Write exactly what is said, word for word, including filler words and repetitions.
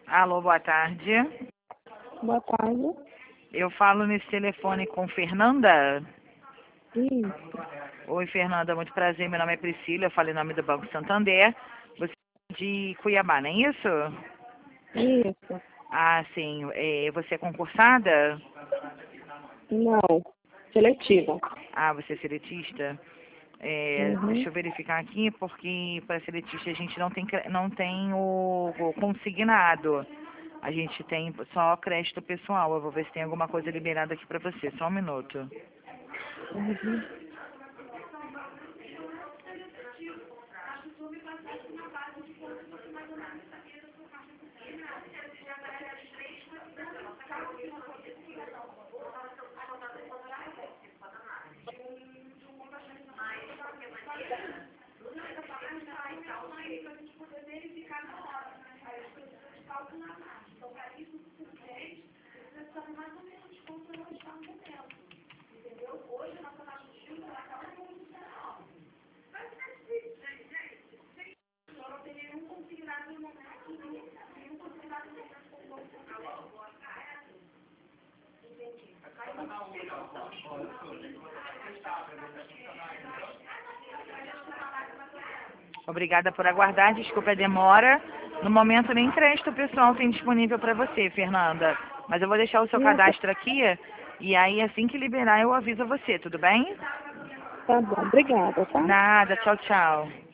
Alô, boa tarde. Boa tarde. Eu falo nesse telefone com Fernanda. Isso, Oi, Fernanda, muito prazer. Meu nome é Priscila, eu falo em nome do Banco Santander. Você é de Cuiabá, não é isso? isso. Ah, sim. É, você é concursada? Não. Seletiva. Ah, você é seletista? É, Uhum. deixa eu verificar aqui, porque para seletista a gente não tem, cre- não tem o, o consignado. A gente tem só crédito pessoal. Eu vou ver se tem alguma coisa liberada aqui para você. Só um minuto. Uhum. Obrigada por aguardar. Desculpa a demora. No momento, nem crédito pessoal tem disponível para você, Fernanda. Mas eu vou deixar o seu Não, tá, cadastro aqui. E aí, assim que liberar, eu aviso a você. Tudo bem? tá bom. Obrigada, tá? Nada. Tchau, tchau.